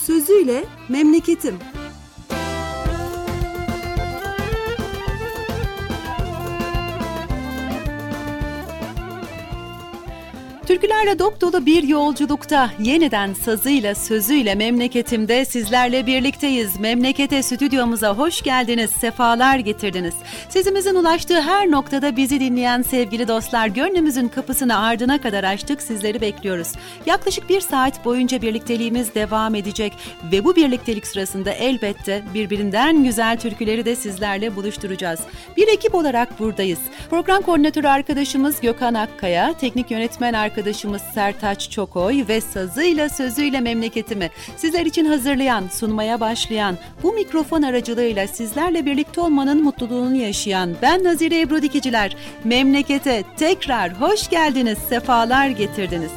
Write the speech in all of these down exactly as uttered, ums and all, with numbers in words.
sözüyle memleketim. Türkülerle dop dolu bir yolculukta yeniden sazıyla sözüyle memleketimde sizlerle birlikteyiz. Memlekete stüdyomuza hoş geldiniz, sefalar getirdiniz. Sesimizin ulaştığı her noktada bizi dinleyen sevgili dostlar, gönlümüzün kapısını ardına kadar açtık, sizleri bekliyoruz. Yaklaşık bir saat boyunca birlikteliğimiz devam edecek ve bu birliktelik sırasında elbette birbirinden güzel türküleri de sizlerle buluşturacağız. Bir ekip olarak buradayız. Program koordinatörü arkadaşımız Gökhan Akkaya, teknik yönetmen arkadaşımız Arkadaşımız Sertaç Çokoy ve sazıyla sözüyle memleketimi sizler için hazırlayan, sunmaya başlayan, bu mikrofon aracılığıyla sizlerle birlikte olmanın mutluluğunu yaşayan ben Nazire Ebru Dikiciler. Memlekete tekrar hoş geldiniz, sefalar getirdiniz.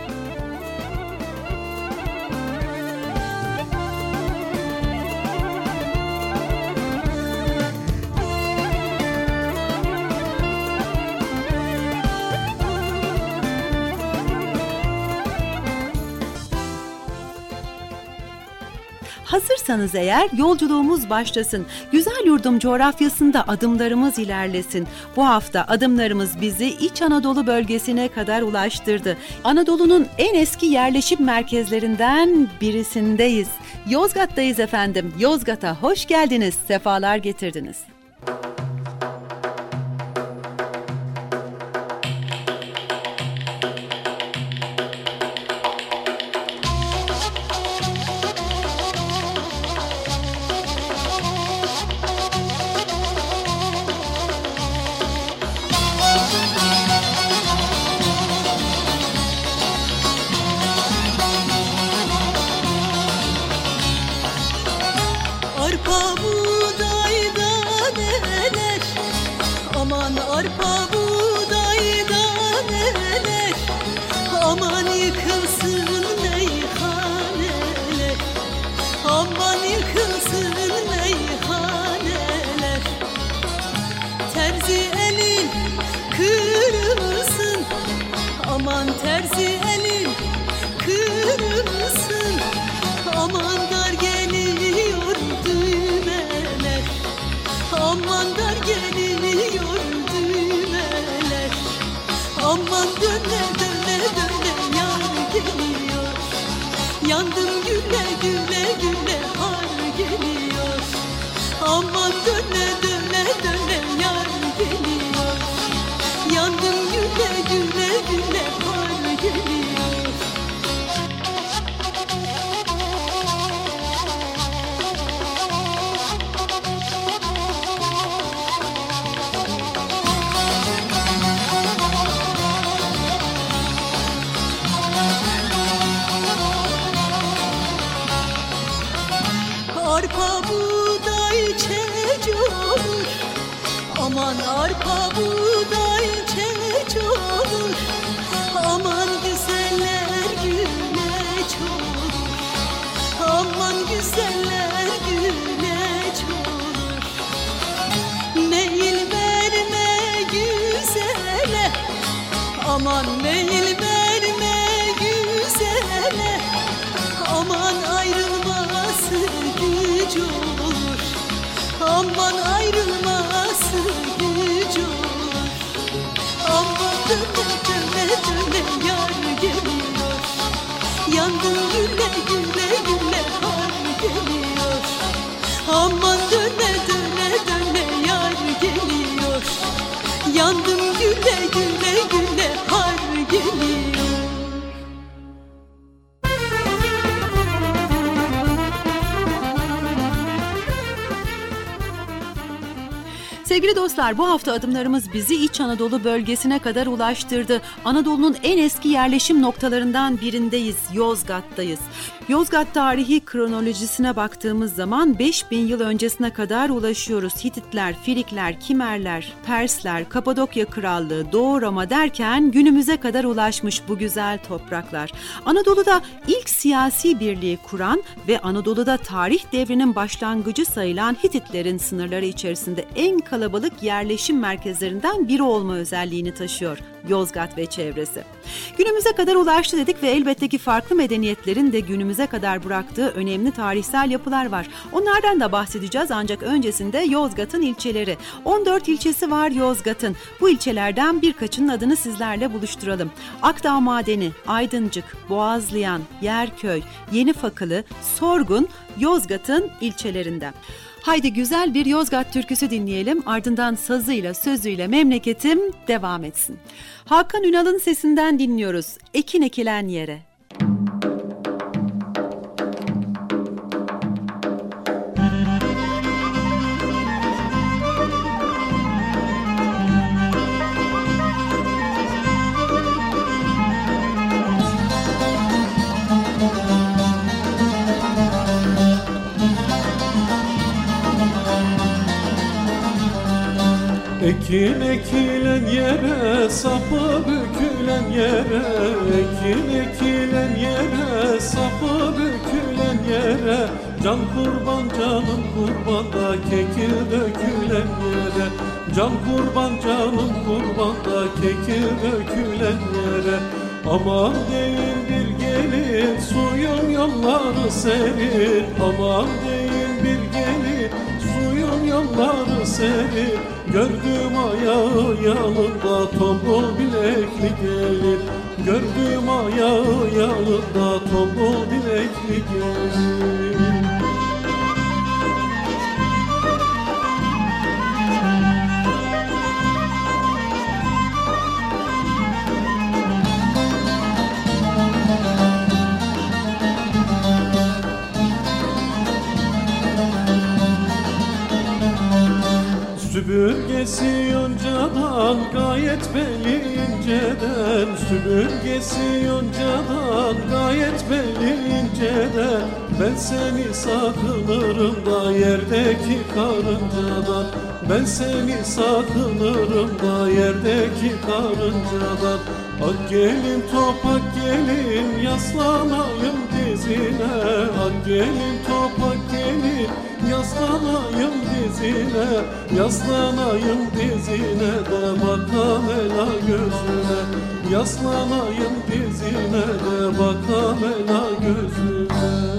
Hazırsanız eğer yolculuğumuz başlasın. Güzel yurdum coğrafyasında adımlarımız ilerlesin. Bu hafta adımlarımız bizi İç Anadolu bölgesine kadar ulaştırdı. Anadolu'nun en eski yerleşim merkezlerinden birisindeyiz. Yozgat'tayız efendim. Yozgat'a hoş geldiniz, sefalar getirdiniz. Sevgili dostlar, bu hafta adımlarımız bizi İç Anadolu bölgesine kadar ulaştırdı. Anadolu'nun en eski yerleşim noktalarından birindeyiz, Yozgat'tayız. Yozgat tarihi kronolojisine baktığımız zaman beş bin yıl öncesine kadar ulaşıyoruz. Hititler, Frikler, Kimerler, Persler, Kapadokya Krallığı, Doğu Roma derken günümüze kadar ulaşmış bu güzel topraklar. Anadolu'da ilk siyasi birliği kuran ve Anadolu'da tarih devrinin başlangıcı sayılan Hititlerin sınırları içerisinde en kalabalık kalabalık yerleşim merkezlerinden biri olma özelliğini taşıyor Yozgat ve çevresi. Günümüze kadar ulaştı dedik ve elbette ki farklı medeniyetlerin de günümüze kadar bıraktığı önemli tarihsel yapılar var. Onlardan da bahsedeceğiz ancak öncesinde Yozgat'ın ilçeleri. on dört ilçesi var Yozgat'ın. Bu ilçelerden birkaçının adını sizlerle buluşturalım. Akdağ Madeni, Aydıncık, Boğazlayan, Yerköy, Yenifakılı, Sorgun, Yozgat'ın ilçelerinden. Haydi güzel bir Yozgat türküsü dinleyelim, ardından sazıyla sözüyle memleketim devam etsin. Hakan Ünal'ın sesinden dinliyoruz. Ekin ekilen yere. Ekin ekilen yere, sapı bükülen yere, ekin ekilen yere, sapı bükülen yere, can kurban canım kurban da kekir dökülen yere, can kurban canım kurban da kekir dökülen yere. Aman değil bir gelin suyun yolları serin, aman değil bir gelin suyun yolları serin. Gördüğüm ayağı yanında tombul bilekli gelir, gördüğüm ayağı yanında tombul bilekli gelir. Süpürgesi yoncadan gayet belli inceden, süpürgesi yoncadan gayet belli inceden. Ben seni sakınırım da yerdeki karıncadan, ben seni sakınırım da yerdeki karıncadan. Ak gelin topak gelin yaslanayım dizine, ak gelin topak gelin yaslanayım dizine, yaslanayım dizine de bakam ela gözüne, yaslanayım dizine de bakam ela gözüne.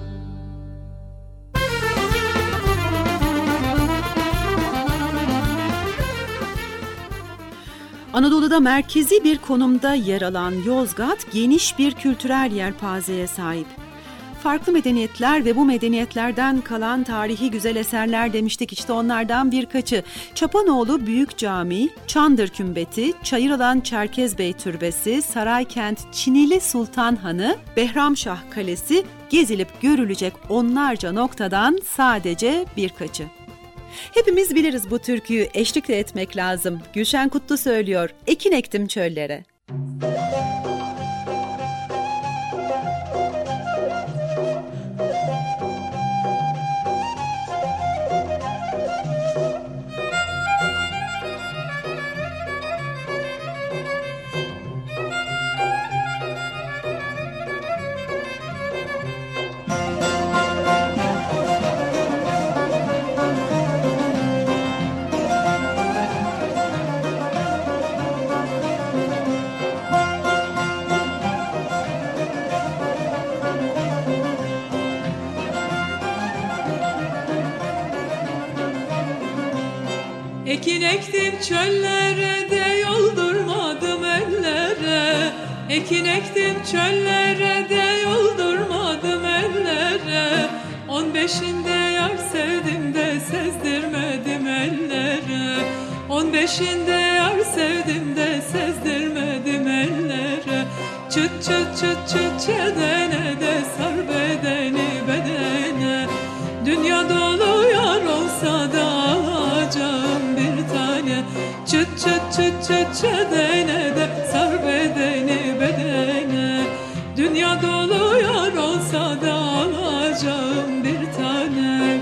Anadolu'da merkezi bir konumda yer alan Yozgat, geniş bir kültürel yelpazeye sahip. Farklı medeniyetler ve bu medeniyetlerden kalan tarihi güzel eserler demiştik, işte onlardan birkaçı. Çapanoğlu Büyük Camii, Çandır Kümbeti, Çayıralan Çerkezbey Türbesi, Saraykent Çinili Sultan Hanı, Behramşah Kalesi, gezilip görülecek onlarca noktadan sadece birkaçı. Hepimiz biliriz bu türküyü, eşlik de etmek lazım. Gülşen Kutlu söylüyor, ekin ektim çöllere. Ekin ektim çöllere de yoldurmadım ellere, ekin ektim çöllere de yoldurmadım ellere. On beşinde yar sevdim de sezdirmedim ellere, on beşinde yar sevdim de sezdirmedim ellere. Çıt çıt çıt çıt çedene de sar bedeni bedene, dünya dolu yar olsa da alacağım bir tane. Çıt çıt çıt çıt çedene de sar bedeni bedene, dünya dolu yar olsa da alacağım bir tane.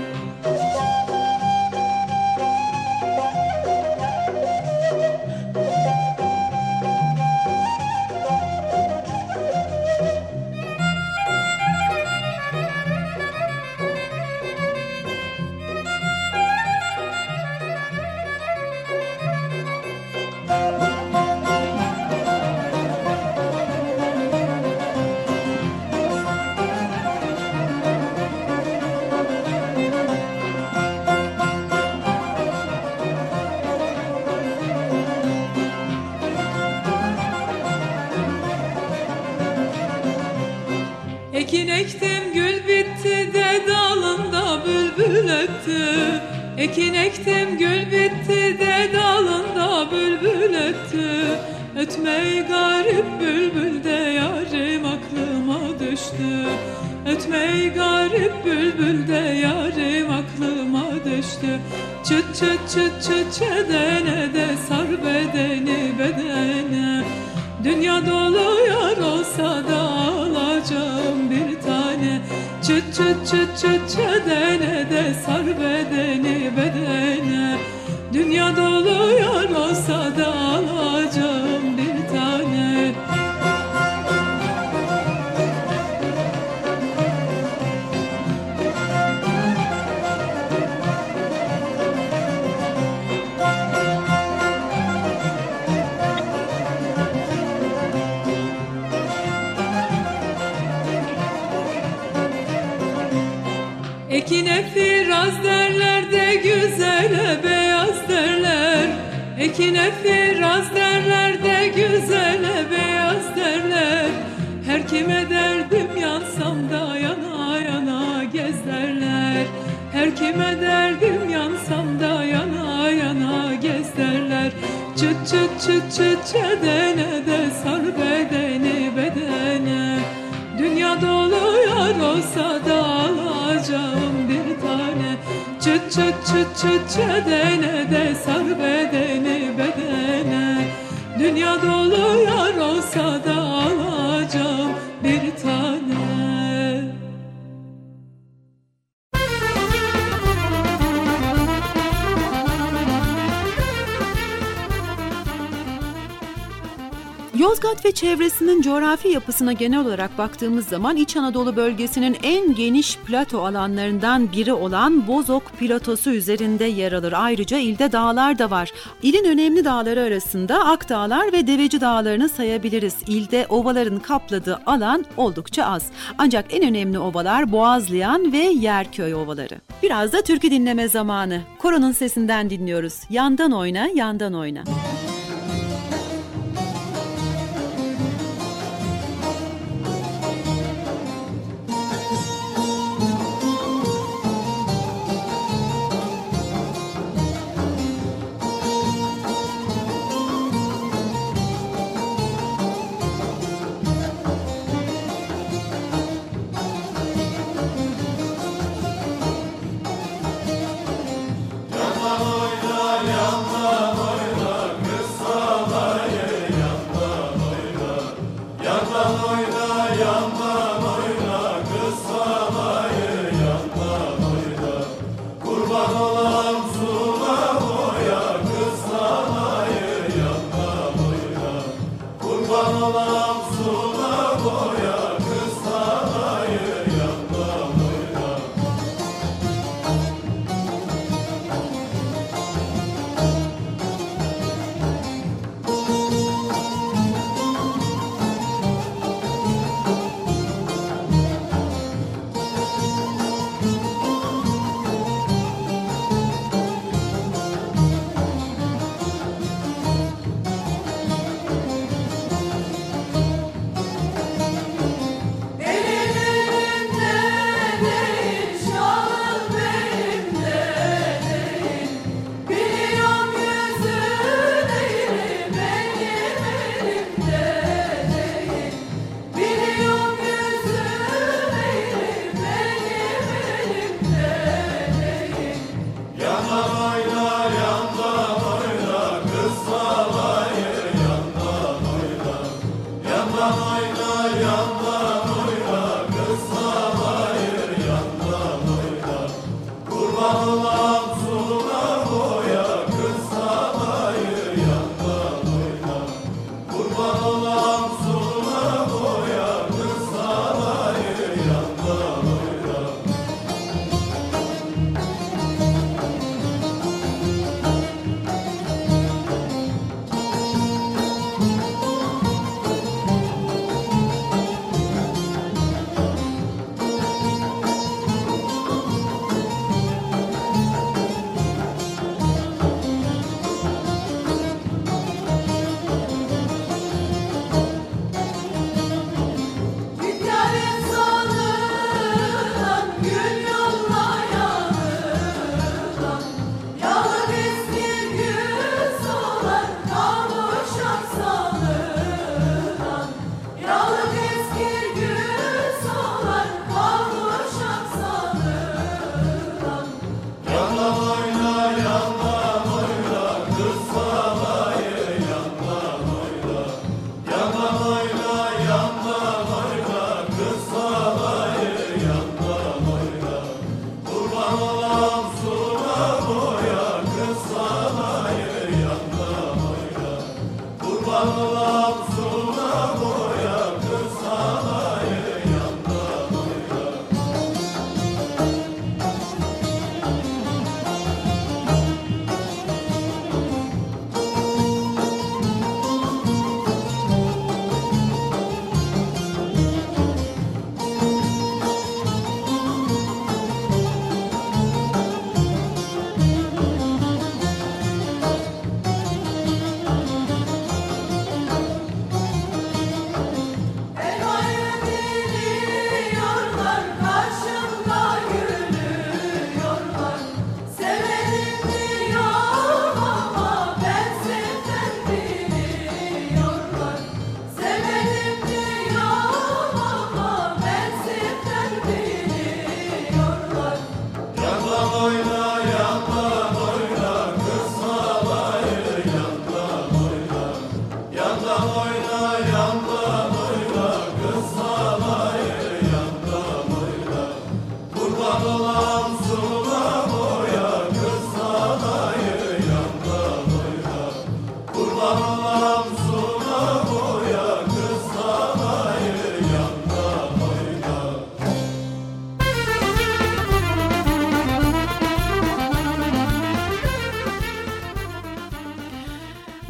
Ekin ektim gül bitti de dalında bülbül öttü. Ötmeyi garip bülbül de yarim aklıma düştü. Ötmeyi garip bülbül de yarim aklıma düştü. Çıt çıt çıt çıt çedene de sar bedeni bedene. Dünya dolu yar olsa da alacağım bir tane. Çıt çıt çıt çıt çedene de sar bedeni bedene. Dünya dolu yar olsa da alacağım bir tane. Ekine firaz derler de güzele beyaz derler. Ekine firaz derler de güzele beyaz derler. Her kime derdim yansam da yana yana gez derler. Her kime derdim yansam da yana yana gez derler. Çıt çıt çıt çıt çedene de sar bedeni bedene. Dünya dolu yar olsa da alacağım bir tane. Çıt çıt çıt çıt çedene de sar bedeni bedene. Dünya dolu yar olsa da alacağım bir tane. Yozgat ve çevresinin coğrafi yapısına genel olarak baktığımız zaman İç Anadolu bölgesinin en geniş plato alanlarından biri olan Bozok Platosu üzerinde yer alır. Ayrıca ilde dağlar da var. İlin önemli dağları arasında Akdağlar ve Deveci Dağları'nı sayabiliriz. İlde ovaların kapladığı alan oldukça az. Ancak en önemli ovalar Boğazlayan ve Yerköy ovaları. Biraz da türkü dinleme zamanı. Koronun sesinden dinliyoruz. Yandan oyna, yandan oyna. Yandan oyna, yandan oyna.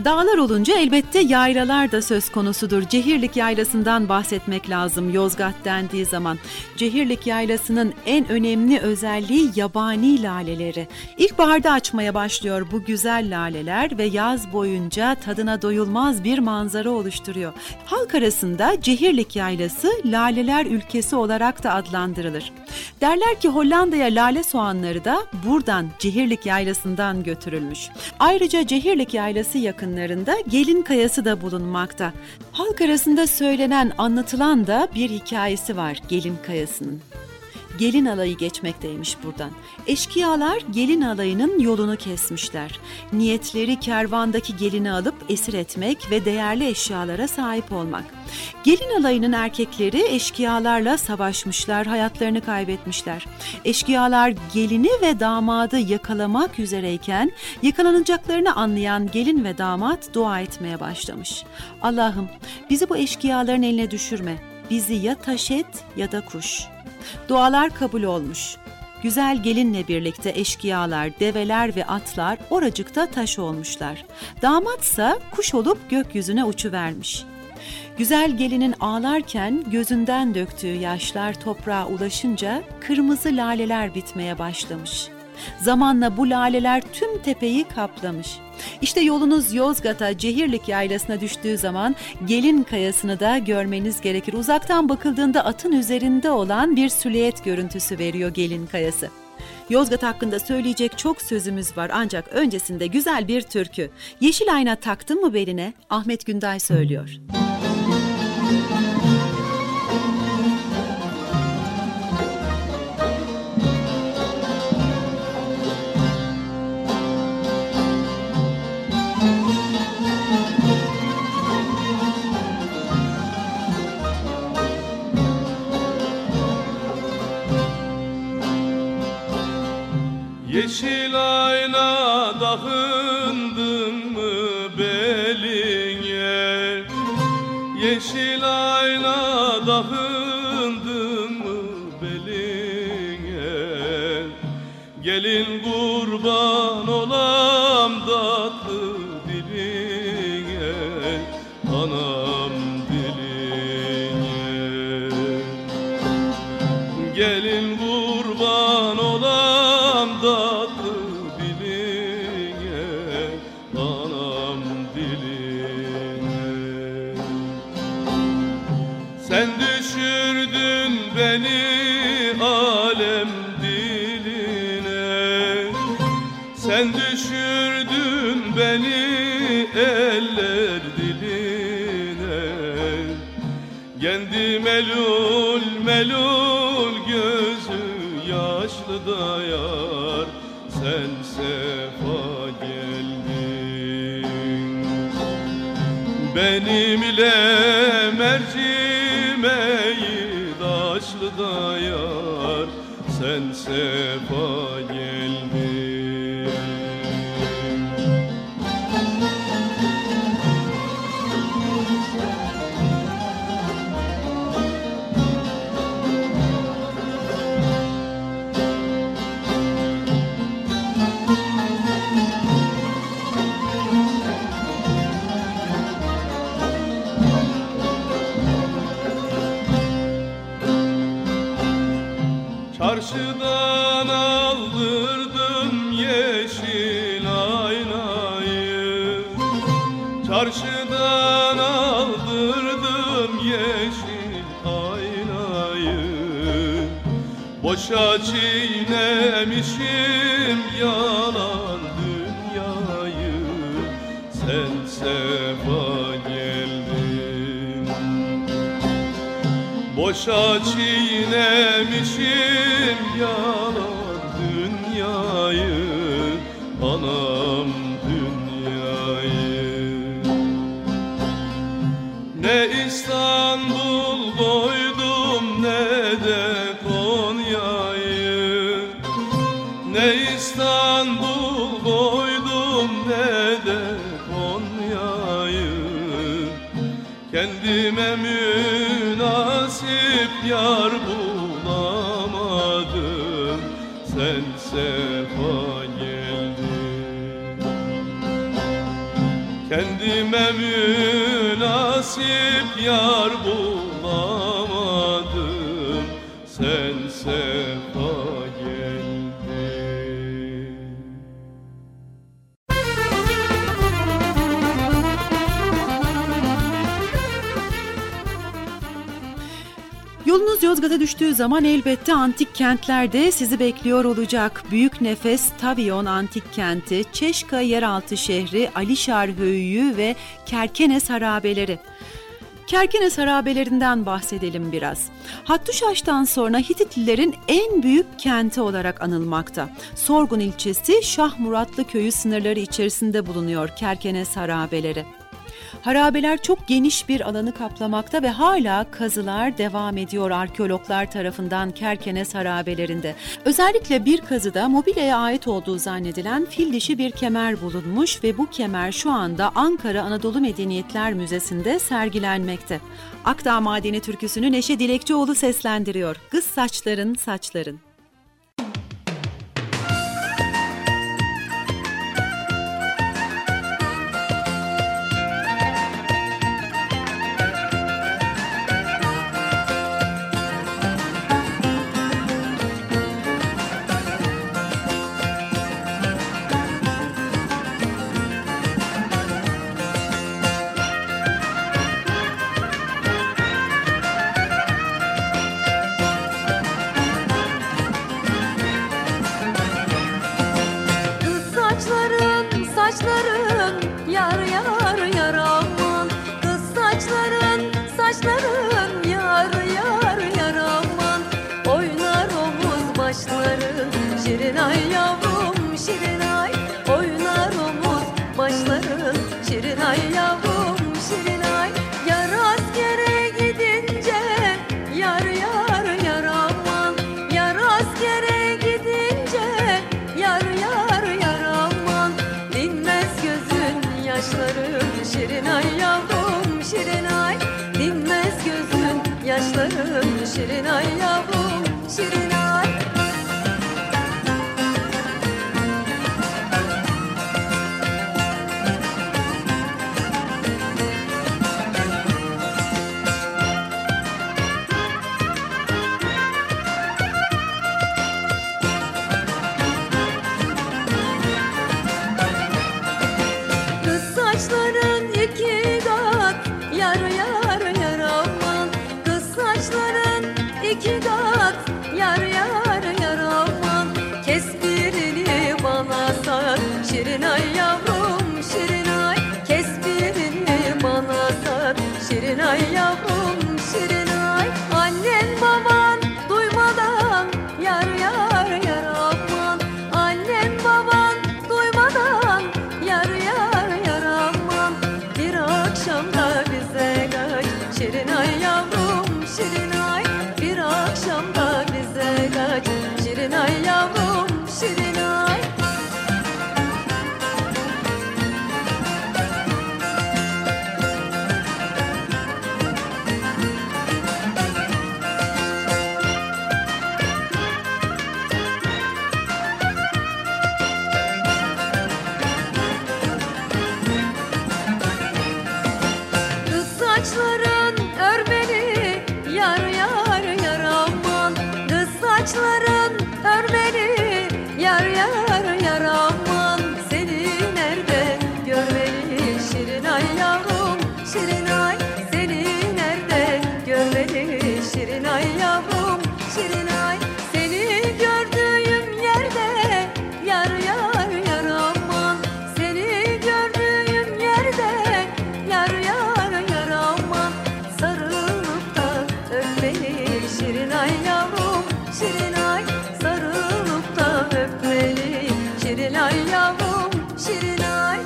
Dağlar olunca elbette yaylalar da söz konusudur. Cehirlik Yaylası'ndan bahsetmek lazım Yozgat dendiği zaman. Cehirlik Yaylası'nın en önemli özelliği yabani laleleri. İlkbaharda açmaya başlıyor bu güzel laleler ve yaz boyunca tadına doyulmaz bir manzara oluşturuyor. Halk arasında Cehirlik Yaylası laleler ülkesi olarak da adlandırılır. Derler ki Hollanda'ya lale soğanları da buradan Cehirlik Yaylası'ndan götürülmüş. Ayrıca Cehirlik Yaylası yakınlarında Gelin Kayası da bulunmakta. Halk arasında söylenen, anlatılan da bir hikayesi var Gelin Kayası'nın. Gelin alayı geçmekteymiş buradan. Eşkıyalar gelin alayının yolunu kesmişler. Niyetleri kervandaki gelini alıp esir etmek ve değerli eşyalara sahip olmak. Gelin alayının erkekleri eşkıyalarla savaşmışlar, hayatlarını kaybetmişler. Eşkıyalar gelini ve damadı yakalamak üzereyken yakalanacaklarını anlayan gelin ve damat dua etmeye başlamış. Allah'ım bizi bu eşkıyaların eline düşürme. Bizi ya taş et ya da kuş. Dualar kabul olmuş. Güzel gelinle birlikte eşkıyalar, develer ve atlar oracıkta taş olmuşlar. Damatsa kuş olup gökyüzüne uçuvermiş. Güzel gelinin ağlarken gözünden döktüğü yaşlar toprağa ulaşınca kırmızı laleler bitmeye başlamış. Zamanla bu laleler tüm tepeyi kaplamış. İşte yolunuz Yozgat'a, Cehirlik Yaylası'na düştüğü zaman Gelin Kayası'nı da görmeniz gerekir. Uzaktan bakıldığında atın üzerinde olan bir silüet görüntüsü veriyor Gelin Kayası. Yozgat hakkında söyleyecek çok sözümüz var ancak öncesinde güzel bir türkü. Yeşil ayna taktın mı beline? Ahmet Günday söylüyor. Yeşil ayna takındın mı beline? Yeşil ayna takındın mı beline? Gelin kurban olam tatlı diline, anam diline. Gelin kurban olam tatlı diline, anam diline. Sen düşürdün beni alem diline, sen düşürdün beni eller diline. Kendi melul melul gözü yaşlı da yar, sen sefa geldin. Benim ile mercimeği daşlı da yar, sen sefa geldin. Çarşıdan aldırdım yeşil aynayı, çarşıdan aldırdım yeşil aynayı. Boşa çiğnemişim yalan dünyayı, sen sefa geldin. Boşa çiğnemişim yalan dünyayı, anam dünyayı. Ne İstanbul koydum ne de Konya'yı, ne İstanbul koydum ne de Konya'yı. Kendime münasip yar bulamadım, sen sefa geldin. kendime münasip yar bulamadım, sen sefa geldin. Yolunuz Yozgat'a düştüğü zaman elbette antik kentlerde sizi bekliyor olacak. Büyüknefes, Tavion Antik Kenti, Çeşka Yeraltı Şehri, Alişar Höyüğü ve Kerkenes Harabeleri. Kerkenes harabelerinden bahsedelim biraz. Hattuşaş'tan sonra Hititlilerin en büyük kenti olarak anılmakta. Sorgun ilçesi Şah Muratlı köyü sınırları içerisinde bulunuyor Kerkenes harabeleri. Harabeler çok geniş bir alanı kaplamakta ve hala kazılar devam ediyor arkeologlar tarafından Kerkenes harabelerinde. Özellikle bir kazıda mobilyaya ait olduğu zannedilen fil dişi bir kemer bulunmuş ve bu kemer şu anda Ankara Anadolu Medeniyetler Müzesi'nde sergilenmekte. Akdağ Madeni türküsünü Neşe Dilekçioğlu seslendiriyor. Kız saçların saçların. Şirinay yavrum, Şirinay. Kız saçların iki kat, yar yar yar aman. Kız saçların iki kat, yar yar yar aman. Kes birini bana sar, Şirinay yavrum, Şirinay. Kes birini bana sar, Şirinay yavrum, Şirinay. Annen baban duymadan, yar yar yar aman. Annen baban duymadan, yar yar yar aman. Bir akşamda bize kaç, Şirinay yavrum, Şirinay. Bir akşamda bize kaç, Şirinay yavrum, Şirinay. Kız saçların örmeli, yar yar yar aman. Kız saçların örmeli, yar yar yar aman. Seni nerede görmeli, Şirinay yavrum, Şirinay. Seni nerede görmeli, Şirinay yavrum, Şirinay. Seni gördüğüm yerde, yar yar yar aman. Seni gördüğüm yerde, yar yar yar aman. Sarılıp da öpmeli, Şirinay yavrum, Şirinay. Sarılıp da öpmeli, Şirinay yavrum, Şirinay.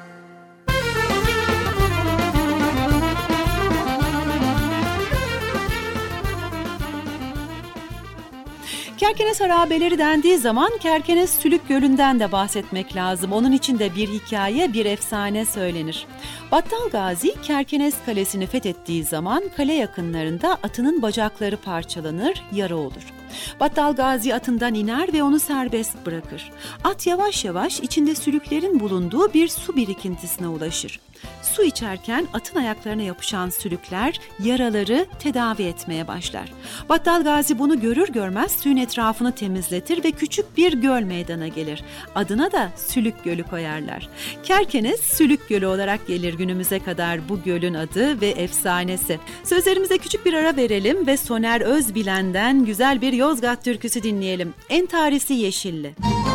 Kerkenes harabeleri dendiği zaman Kerkenes Sülük Gölü'nden de bahsetmek lazım. Onun için de bir hikaye, bir efsane söylenir. Battal Gazi Kerkenes Kalesi'ni fethettiği zaman kale yakınlarında atının bacakları parçalanır, yara olur. Battal Gazi atından iner ve onu serbest bırakır. At yavaş yavaş içinde sülüklerin bulunduğu bir su birikintisine ulaşır. Su içerken atın ayaklarına yapışan sülükler yaraları tedavi etmeye başlar. Battal Gazi bunu görür görmez suyun etrafını temizletir ve küçük bir göl meydana gelir. Adına da Sülük Gölü koyarlar. Kerkenes Sülük Gölü olarak gelir günümüze kadar bu gölün adı ve efsanesi. Sözlerimize küçük bir ara verelim ve Soner Özbilen'den güzel bir Yozgat türküsü dinleyelim. Entarisi Yeşilli.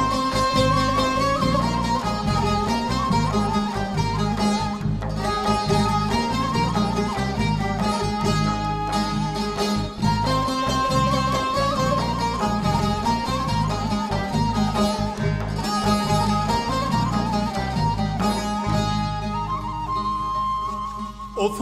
Of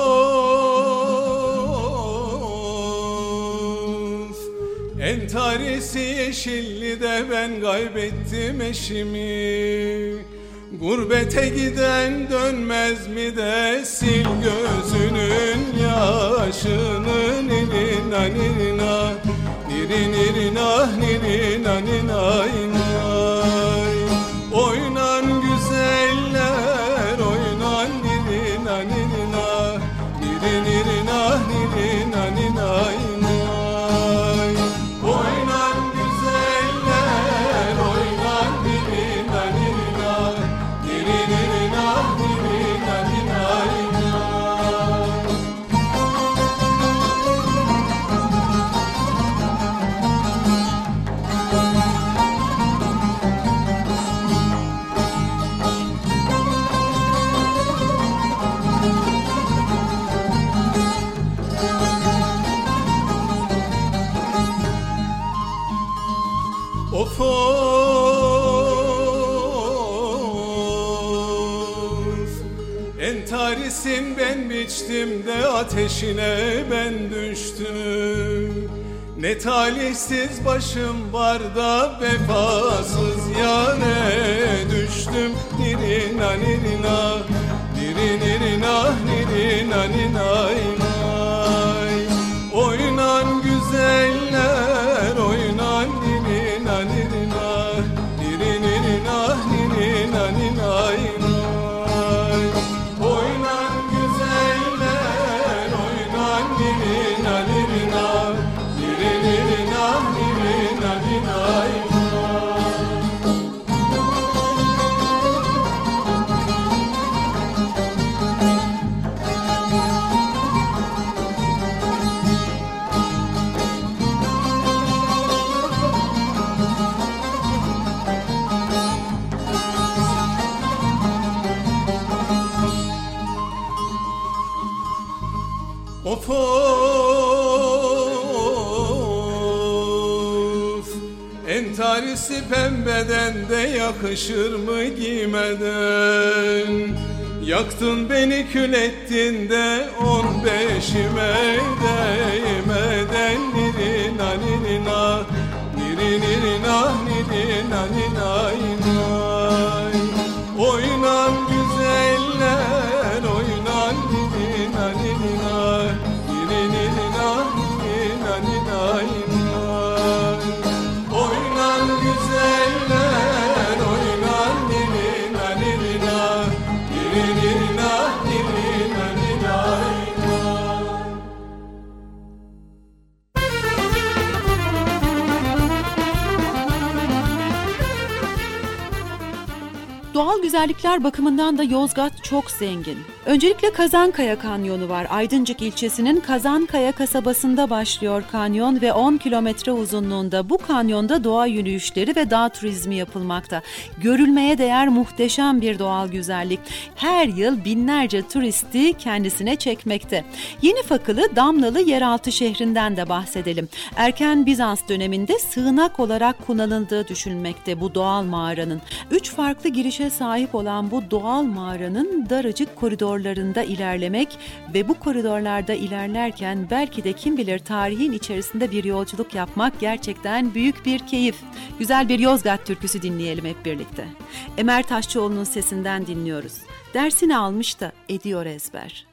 of, entarisi yeşilli de ben kaybettim eşimi. Gurbete giden dönmez mi de sil gözünün yaşını. Nirina nirina, niri nirina, nirina nirina inay. Oynan güzeller, oynan nirina nirina, niri nirina, nirina nirina inay. Oynan güzeller, oynan nirina nirina, niri nirina, nirina nirina inay. Of of, entarisin ben biçtim de ateşine ben düştüm. Ne talihsiz başım var da vefasız yâre düştüm. Nirina nirina, niri nirina, nirina nirina inay. Oynan güzeller, oynan nirina nirina, niri nirina, nirina nirina inay. Oynan güzeller, oynan nirina nirina, niri nirina, nirina nirina inay. Of of, entarisi pembeden de yakışır mı giymeden? Yaktın beni kül ettin de on beşime değmeden. Nirina nirina, niri nirina, nirina nirina inay. Oynan güzeller, oynan nirina nirina, niri nirina, nirina nirina inay. Oynan güzeller, oynan nirina nirina, niri nirina, nirina nirina inay. Doğal güzellikler bakımından da Yozgat çok zengin. Öncelikle Kazankaya Kanyonu var. Aydıncık ilçesinin Kazankaya kasabasında başlıyor kanyon ve on kilometre uzunluğunda. Bu kanyonda doğa yürüyüşleri ve dağ turizmi yapılmakta. Görülmeye değer muhteşem bir doğal güzellik. Her yıl binlerce turisti kendisine çekmekte. Yeni Fakılı Damlalı yeraltı şehrinden de bahsedelim. Erken Bizans döneminde sığınak olarak kullanıldığı düşünülmekte bu doğal mağaranın. Üç farklı girişe sahip olan bu doğal mağaranın daracık koridorlarında ilerlemek ve bu koridorlarda ilerlerken belki de kim bilir tarihin içerisinde bir yolculuk yapmak gerçekten büyük bir keyif. Güzel bir Yozgat türküsü dinleyelim hep birlikte. Emer Taşçıoğlu'nun sesinden dinliyoruz. Dersini almış da ediyor ezber.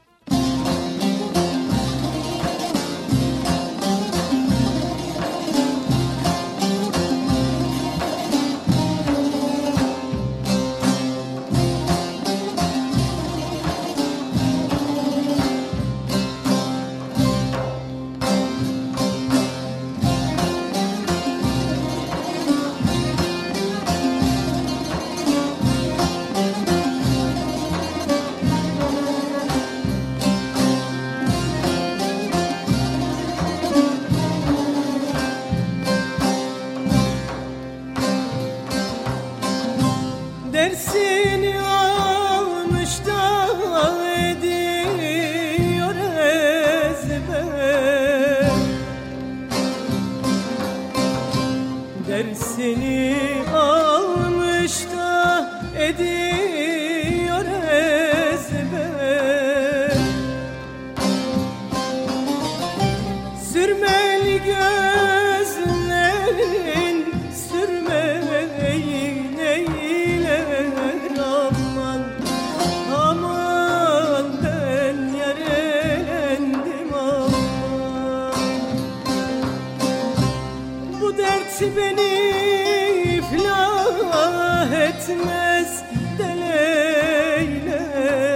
dersini almış da ediyor ezber. Dersini almış da ediyor ezber. Sürmeli gözlerin sürmeyi neyler aman. Aman ben yarelendim aman. Bu dert beni iflah etmez deleyle.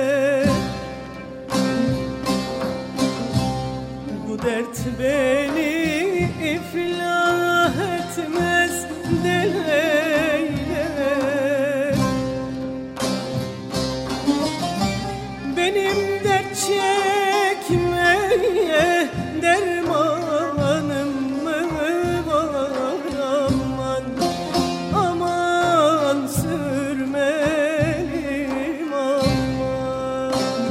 Bu dert beni iflah etmez deleyle. Benim dert çekmeye dermanım mı var aman. Aman sürmelim aman.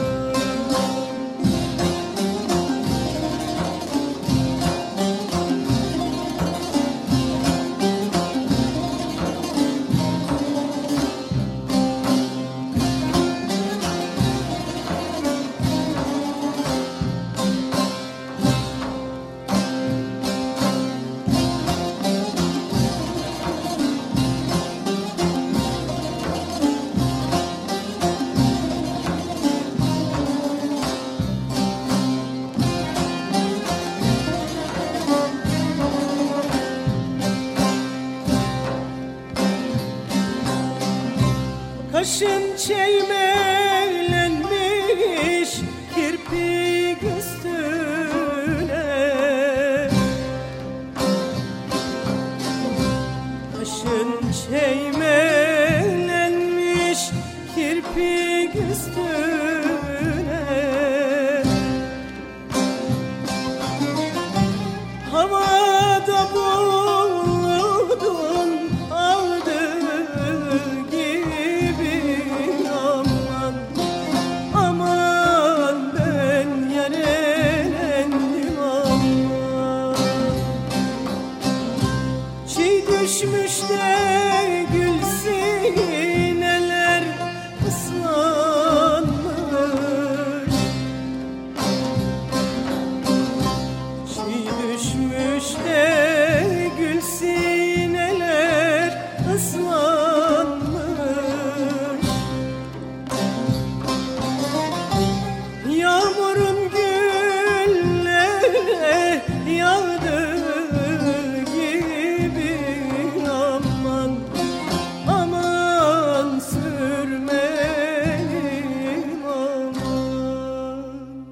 Kaşın çeymeklenmiş kirpik üstüne. Kaşın çeymeklenmiş kirpik üstüne. Havada buldun aldı gibi aman. Aman ben yarelendim aman. Çiğ düşmüş de gül sineler ıslanmış. Çiğ düşmüş de gül sineler ıslanmış. Yağmurun güllere yağdığı gibi aman. Aman sürmelim aman.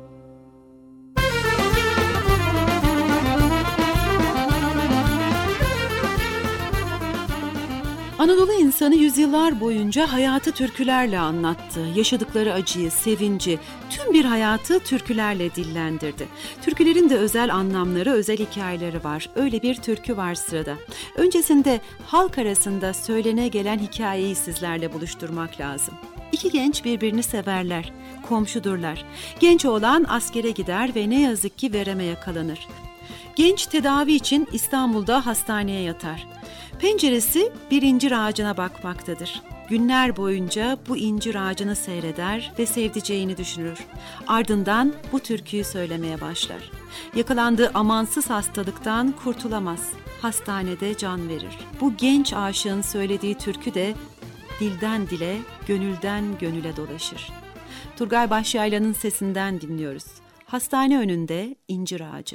Anadolu insanı yüzyıllar boyunca hayatı türkülerle anlattı. Yaşadıkları acıyı, sevinci, tüm bir hayatı türkülerle dillendirdi. Türkülerin de özel anlamları, özel hikayeleri var. Öyle bir türkü var sırada. Öncesinde halk arasında söylene gelen hikayeyi sizlerle buluşturmak lazım. İki genç birbirini severler, komşudurlar. Genç oğlan askere gider ve ne yazık ki vereme yakalanır. Genç tedavi için İstanbul'da hastaneye yatar. Penceresi bir incir ağacına bakmaktadır. Günler boyunca bu incir ağacını seyreder ve sevdiceğini düşünür. Ardından bu türküyü söylemeye başlar. Yakalandığı amansız hastalıktan kurtulamaz. Hastanede can verir. Bu genç aşığın söylediği türkü de dilden dile, gönülden gönüle dolaşır. Turgay Başyayla'nın sesinden dinliyoruz. Hastane önünde incir ağacı.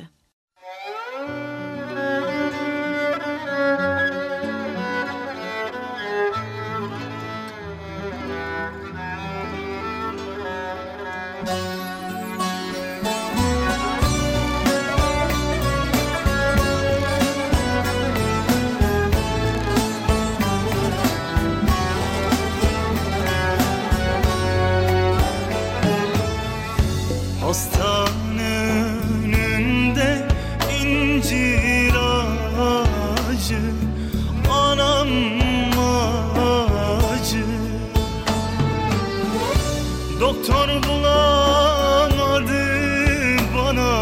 Hastane önünde incir ağacı, anam acı. Doktor bulamadı bana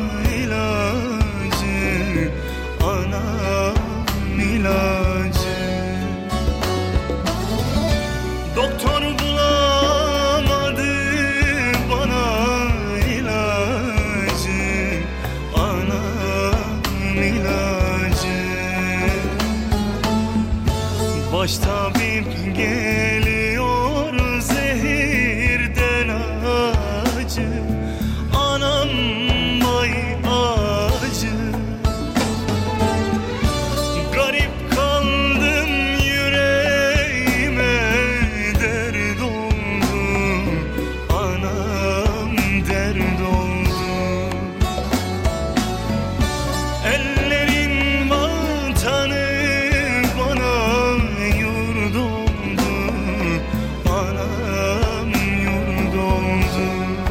ilacı, anam ilacı. Doktor bulamadı bana ilacı, anam ilacı. Baş tabip geliyor zehirden acı, anam vay acı. Garip kaldım yüreğime dert oldu, anam dert oldu. Ellerin vatanı bana yurt oldu, anam yurt oldu.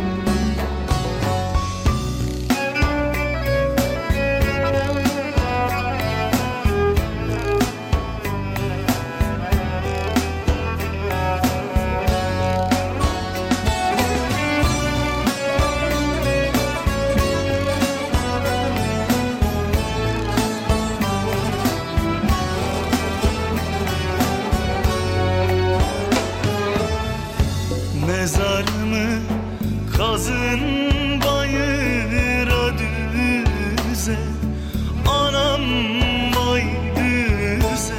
Mezarımı kazın bayıra düze, anam vay düze.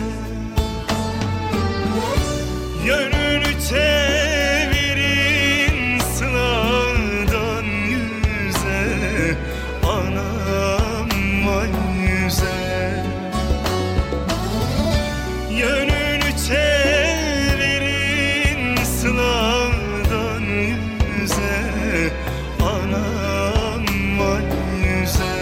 Yönünü çevirin sıradan yüze, anam vay yüze. Yönünü çevirin sıradan yüze, anam vay yüze.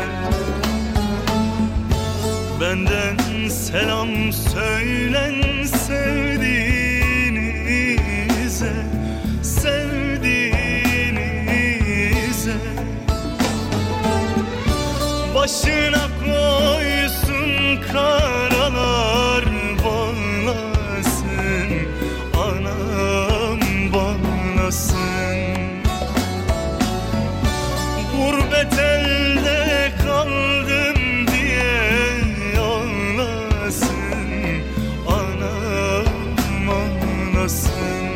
Benden selam söylen sevdiğinize, sevdiğinize. Başına koysun karalar bağlasın, anam bağlasın. Gurbet elde kaldım diye ağlasın, anam ağlasın.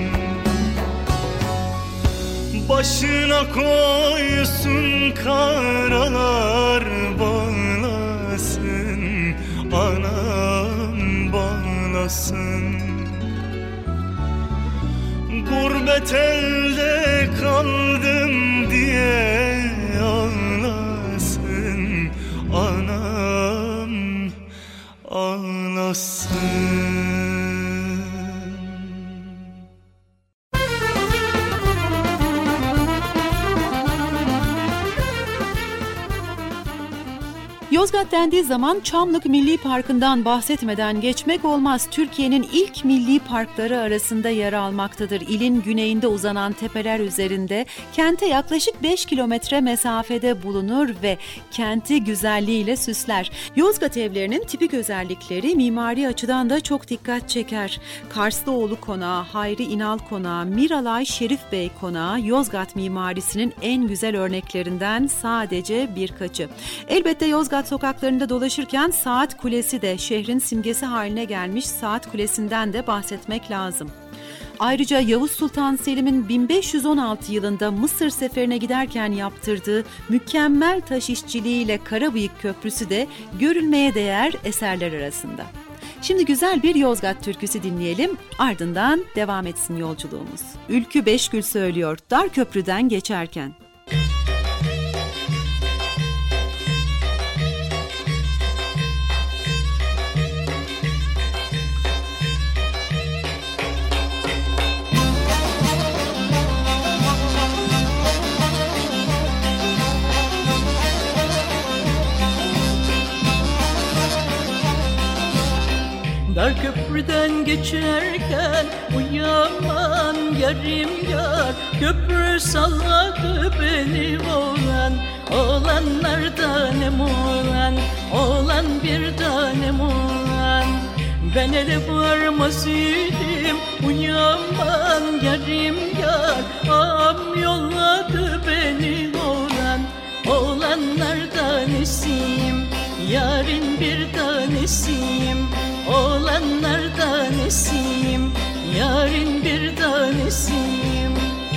Başına koysun karalar bağlasın, anam bağlasın. Gurbet elde kaldım diye ağlasın, anam ağlasın. Yozgat dendiği zaman Çamlık Milli Parkı'ndan bahsetmeden geçmek olmaz. Türkiye'nin ilk milli parkları arasında yer almaktadır. İlin güneyinde uzanan tepeler üzerinde kente yaklaşık beş kilometre mesafede bulunur ve kenti güzelliğiyle süsler. Yozgat evlerinin tipik özellikleri mimari açıdan da çok dikkat çeker. Karslıoğlu Konağı, Hayri İnal Konağı, Miralay Şerif Bey Konağı Yozgat mimarisinin en güzel örneklerinden sadece birkaçı. Elbette Yozgat sokaklarında dolaşırken Saat Kulesi de şehrin simgesi haline gelmiş Saat Kulesi'nden de bahsetmek lazım. Ayrıca Yavuz Sultan Selim'in bin beş yüz on altı yılında Mısır seferine giderken yaptırdığı mükemmel taş işçiliğiyle Karabıyık Köprüsü de görülmeye değer eserler arasında. Şimdi güzel bir Yozgat türküsü dinleyelim, ardından devam etsin yolculuğumuz. Ülkü Beşgül söylüyor Dar Köprüden geçerken. Dar köprüden geçerken uyaman yarim yar, köprü salladı benim oğlan. Oğlanlardan oğlan, oğlan bir tanem oğlan. Ben ele varmaz idim dedim uyanman yarim yar. Ağam yolladı beni oğlan, oğlanlardan esiyim, yarın bir tanesiyim. Oğlanlardan esiyim, yarın bir tanesiyim.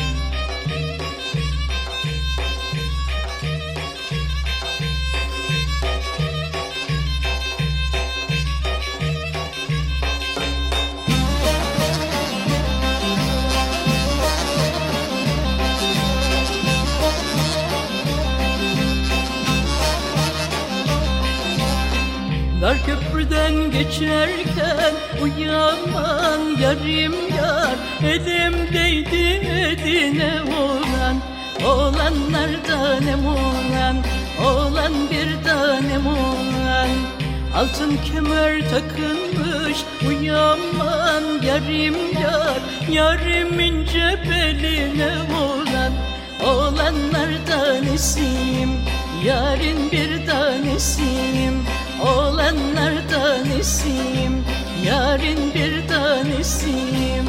Dar köprüden geçerken uyanman yarim yar. Elim değdi edine oğlan, oğlanlardan em oğlan, oğlan bir tanem oğlan. Altın kemer takılmış uyanman yarim yar. Yarim ince beline oğlan, oğlanlardan esiyim, yarın bir tanesiyim. Oğlanlardan esiyim, yarın bir tanesiyim.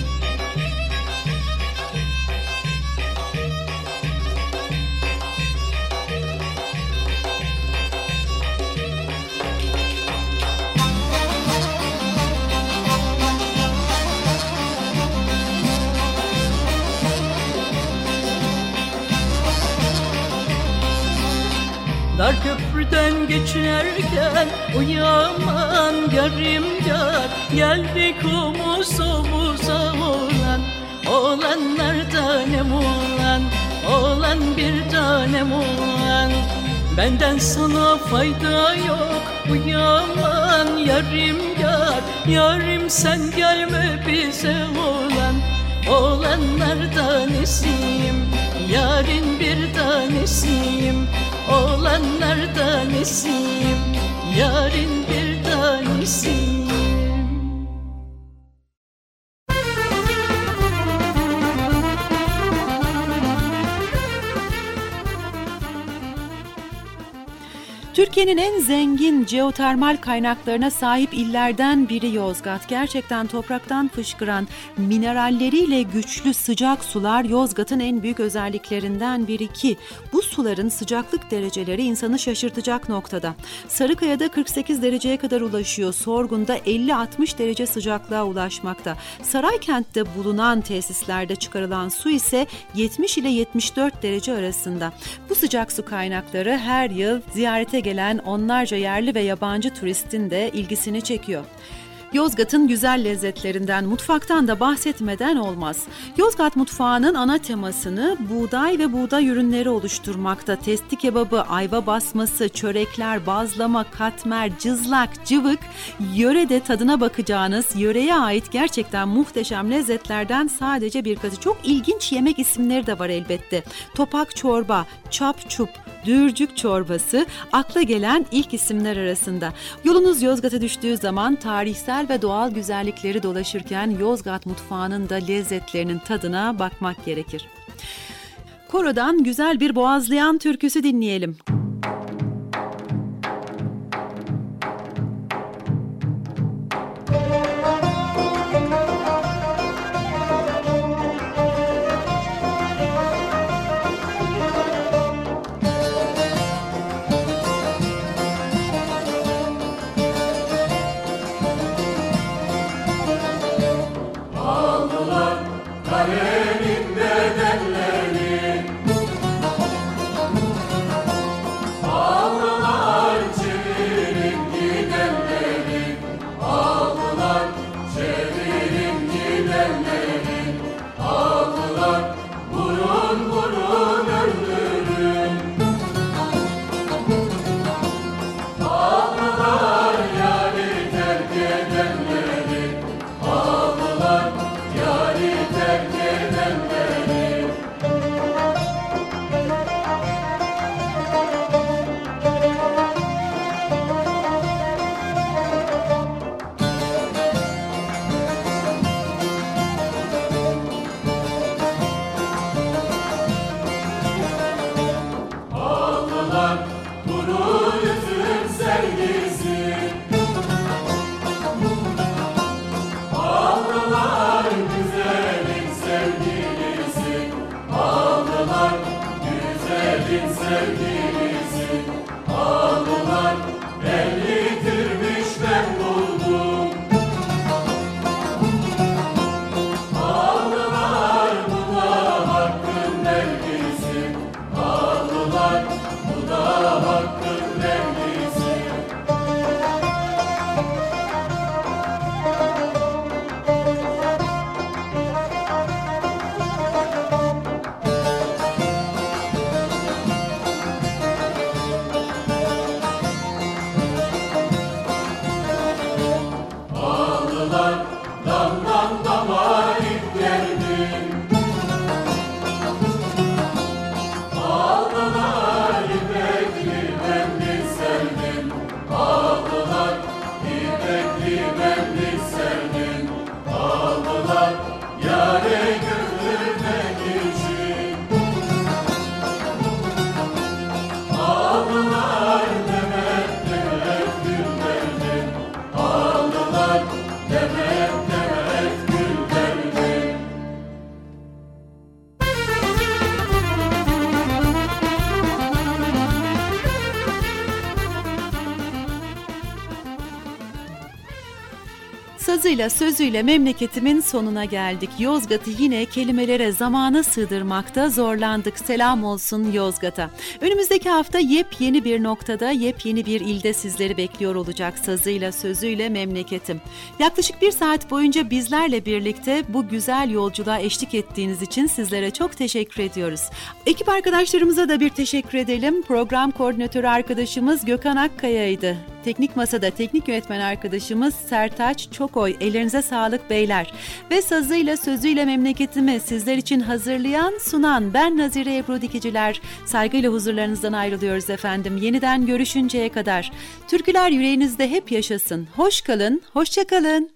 Dar köprüden geçerken uyanman yarim yar. Geldik omuz omuza oğlan, oğlanlardan em oğlan, oğlan bir tanem oğlan. Benden sana fayda yok uyanman yarim yar. Yarim sen gelme bize oğlan, oğlanlardan esiyim, yarın bir tanesiyim. Oğlanlardan esiyim, yarın bir tanesiyim. Türkiye'nin en zengin jeotermal kaynaklarına sahip illerden biri Yozgat. Gerçekten topraktan fışkıran mineralleriyle güçlü sıcak sular Yozgat'ın en büyük özelliklerinden biri ki bu suların sıcaklık dereceleri insanı şaşırtacak noktada. Sarıkaya'da kırk sekiz dereceye kadar ulaşıyor. Sorgun'da elli altmış derece sıcaklığa ulaşmakta. Saraykent'te bulunan tesislerde çıkarılan su ise yetmiş ile yetmiş dört derece arasında. Bu sıcak su kaynakları her yıl ziyarete gelen onlarca yerli ve yabancı turistin de ilgisini çekiyor. Yozgat'ın güzel lezzetlerinden, mutfaktan da bahsetmeden olmaz. Yozgat mutfağının ana temasını buğday ve buğday ürünleri oluşturmakta. Testi kebabı, ayva basması, çörekler, bazlama, katmer, cızlak, cıvık, yörede tadına bakacağınız, yöreye ait gerçekten muhteşem lezzetlerden sadece birkaçı. Çok ilginç yemek isimleri de var elbette. Topak çorba, çap çup, dürcük çorbası akla gelen ilk isimler arasında. Yolunuz Yozgat'a düştüğü zaman tarihsel ve doğal güzellikleri dolaşırken Yozgat mutfağının da lezzetlerinin tadına bakmak gerekir. Koro'dan güzel bir boğazlayan türküsü dinleyelim. sevgilisi. Ağlılar ellidirmiş ben buldum. Ağlılar bu da hakkın vergisi. Ağlılar bu da hakkın vergisi. Ağlılar damdan dama ip gerdim. Ağlılar ipekli ben bir sevdim. Ağlılar ipekli ben bir sevdim. Ağlılar yâre güldürmek için. Ağlılar demet demet gül verdim. Ağlılar demet demet gül verdim. Sazıyla sözüyle memleketimin sonuna geldik. Yozgat'ı yine kelimelere zamanı sığdırmakta zorlandık. Selam olsun Yozgat'a. Önümüzdeki hafta yepyeni bir noktada, yepyeni bir ilde sizleri bekliyor olacak sazıyla sözüyle memleketim. Yaklaşık bir saat boyunca bizlerle birlikte bu güzel yolculuğa eşlik ettiğiniz için sizlere çok teşekkür ediyoruz. Ekip arkadaşlarımıza da bir teşekkür edelim. Program koordinatörü arkadaşımız Gökhan Akkaya'ydı. Teknik masada teknik yönetmen arkadaşımız Sertaç Çokoy. Ellerinize sağlık beyler. Ve sazıyla sözüyle memleketimi sizler için hazırlayan, sunan ben Nazire Ebru Dikiciler. Saygıyla huzurlarınızdan ayrılıyoruz efendim. Yeniden görüşünceye kadar. Türküler yüreğinizde hep yaşasın. Hoş kalın, hoşça kalın.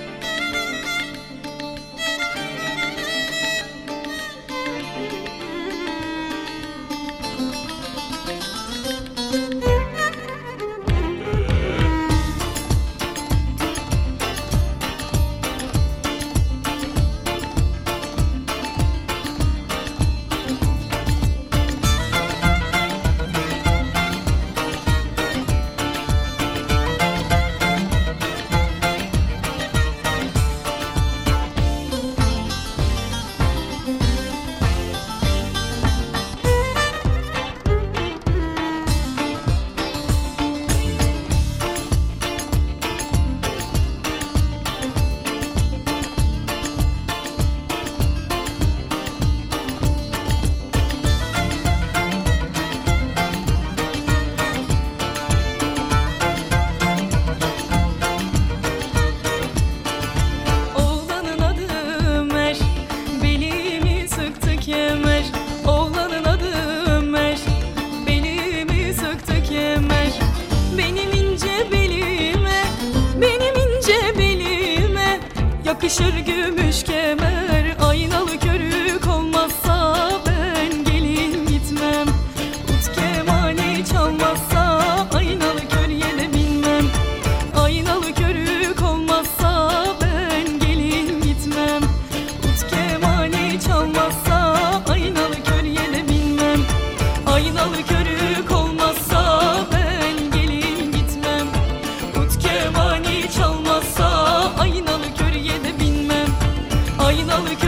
Yakışır gümüş kemer, aynalı körük olmazsa ben gelin gitmem. Ut kemani çalmazsa aynalı körüye binmem. Aynalı körük olmazsa ben gelin gitmem. Ut kemani çalmazsa aynalı körüye binmem. Aynalı körük olmazsa ben gelin gitmem. Ut kemani çalmazsa aynalı körüye de binmem. Aynalı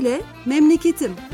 sözüyle memleketim.